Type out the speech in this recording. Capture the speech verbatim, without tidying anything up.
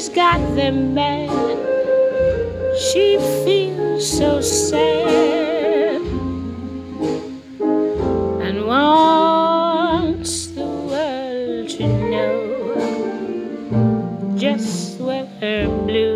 she's got them bad. She feels so sad and wants the world to know just what her blue